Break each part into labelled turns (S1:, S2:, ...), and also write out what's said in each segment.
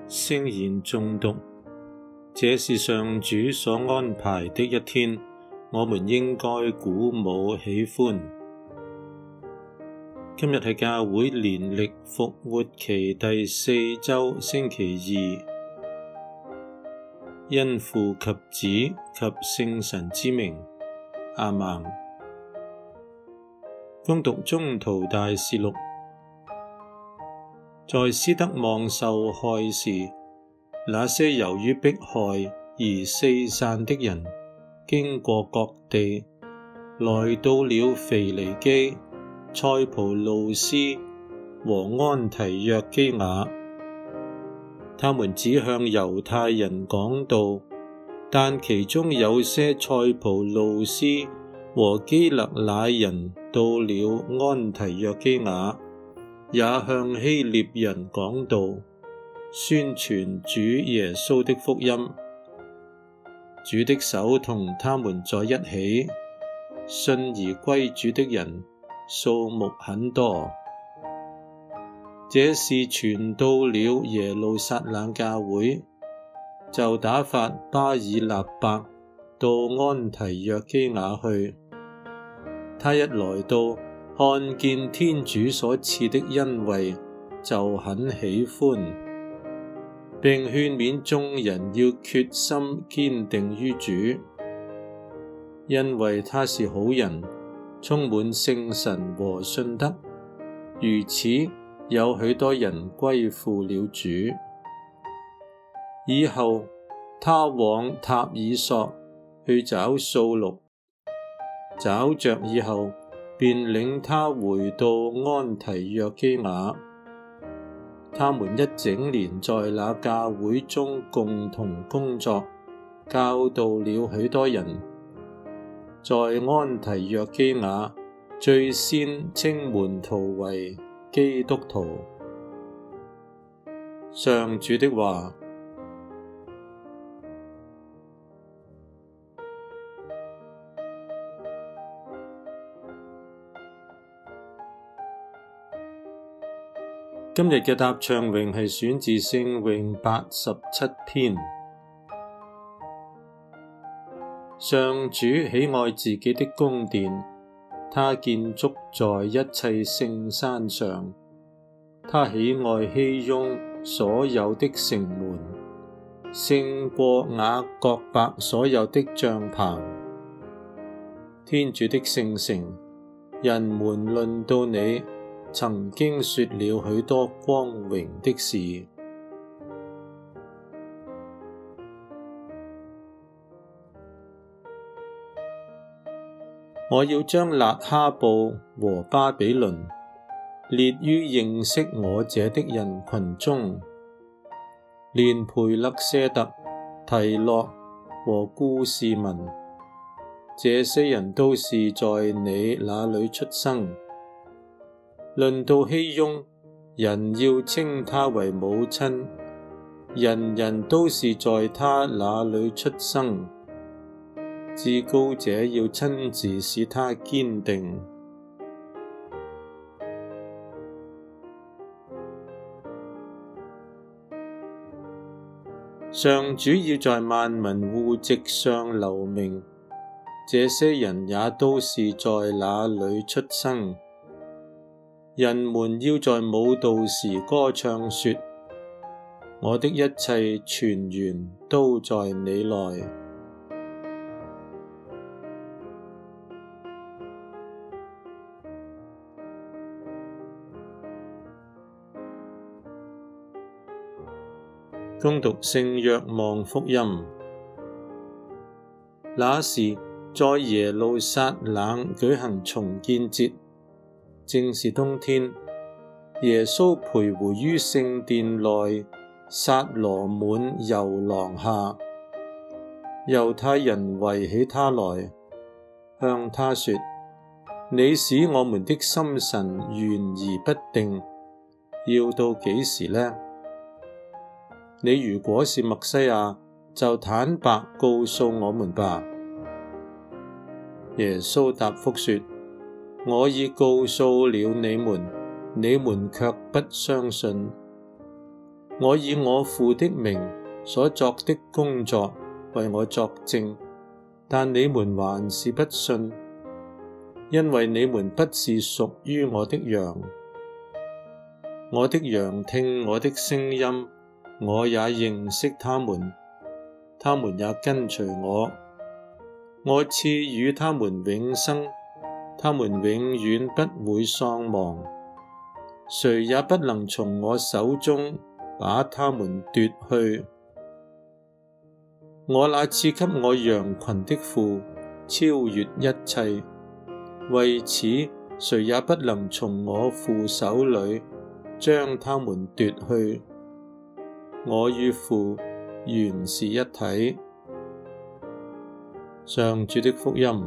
S1: 聖言誦讀。這是上主所安排的一天，我們應該鼓舞喜歡。今日係教會年曆復活期第4周星期二，因父及子及聖神之名，阿們。恭讀宗徒大事錄。在斯德望受害時，那些由於迫害而四散的人，經過各地，來到了腓尼基、塞浦路斯和安提約基雅。他們只向猶太人講道，但其中有些塞浦路斯和基勒乃人到了安提約基雅，也向希臘人講道，宣傳主耶穌的福音。主的手同他們在一起，信而歸主的人數目很多。這事傳到了耶路撒冷教會，就打發巴爾納伯到安提約基雅去。他一來到，看見天主所賜的恩惠，就很喜歡，並勸勉眾人要決心堅定於主，因為他是好人，充滿聖神和信德。如此，有許多人歸附了主。以後，他往塔爾索去找掃祿，找着以後，便領他回到安提約基雅。他們一整年在那教會中共同工作，教導了許多人。在安提約基雅，最先稱門徒為基督徒。上主的話。今日嘅答唱詠係選自聖詠87篇。上主喜愛自己的宮殿，他建築在一切聖山上。他喜愛熙雍所有的城門，勝過雅各伯所有的帳棚。天主的聖城，人們論到你，曾經說了許多光榮的事。我要將辣哈布和巴比倫列於認識我者的人群中，連培勒舍特、提洛和雇士民，這些人都是在你那裏出生。論到熙雍，人要稱他為母親，人人都是在他那裏出生。至高者要親自使他堅定。上主要在萬民戶籍上留名，這些人也都是在那裏出生。人們要在舞蹈時歌唱說，我的一切泉源都在你內。恭讀聖若望福音。那時，在耶路撒冷舉行重建節，正是冬天。耶穌徘徊於聖殿內撒羅滿遊廊下，猶太人圍起他來，向他說：你使我們的心神懸而不定，要到幾時呢？你如果是默西亞，就坦白告訴我們吧。耶穌答覆說：我已告訴了你們，你們卻不相信。 我以我父的名所作的工作為我作證，但你們還是不信，因為你們不是屬於我的羊。我的羊聽我的聲音，我也認識他們，他們也跟隨我。我賜予他們永生，他們永遠不會喪亡，誰也不能從我手中把他們奪去。我那賜給我羊群的父超越一切，為此誰也不能從我父手裏將他們奪去。我與父原是一體。上主的福音。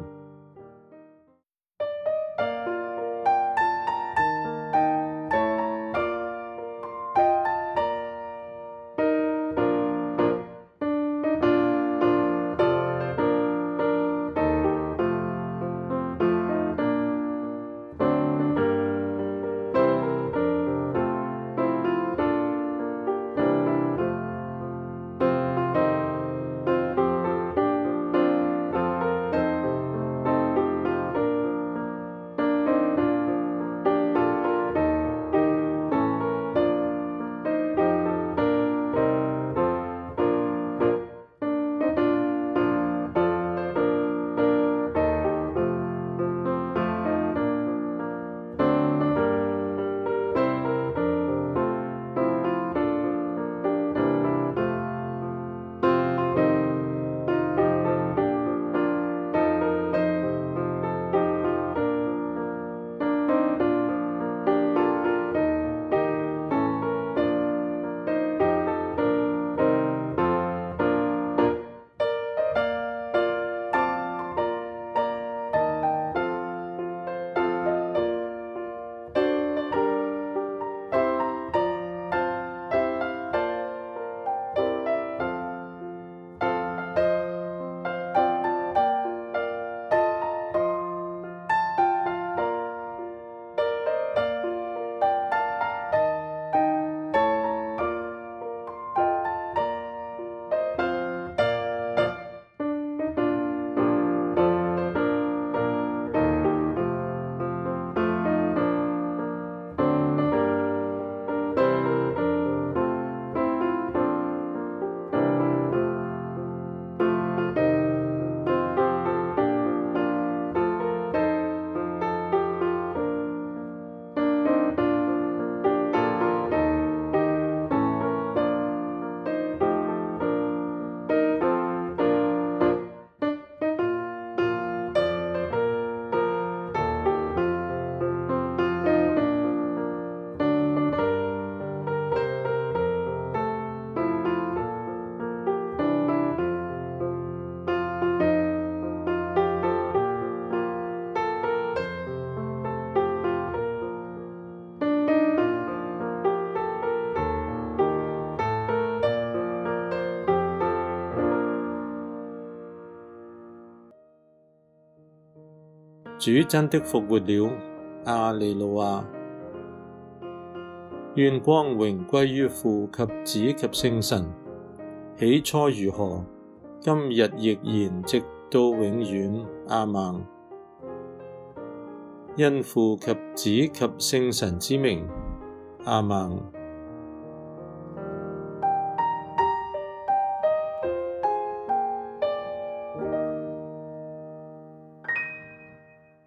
S1: 主真的復活了，阿利路亞！願光榮歸於父及子及聖神，起初如何，今日亦然，直到永遠，阿們。因父及子及聖神之名，阿們。